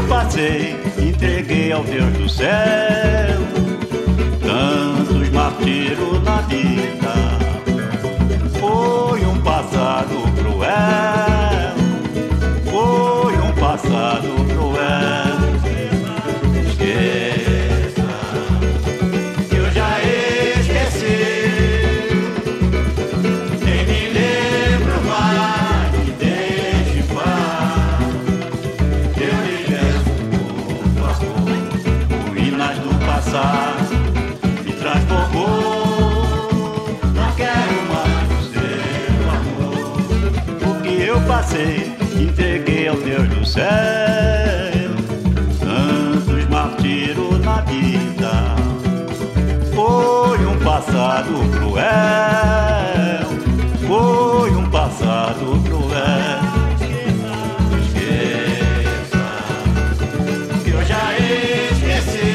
passei, entreguei ao Deus do céu. Tantos martírios na vida, foi um passado cruel, foi um passado cruel. Esqueça, que eu já esqueci, nem me lembro mais, me deixe em paz. Eu lhe peço, por favor, ruínas do passado me transformou. Não quero mais o seu amor. O que eu passei, entreguei ao Deus do céu. Tantos martírios na vida, foi um passado cruel, foi um passado cruel. Esqueça, que eu já esqueci,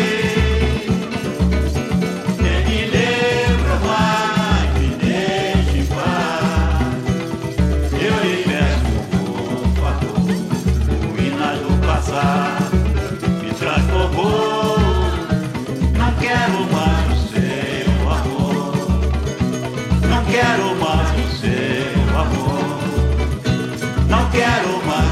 nem me lembro mais, me deixe em paz. Eu lhe peço, por favor, ruínas do passado me transformou. Não quero mais o seu amor, não quero mais o seu amor, não quero mais.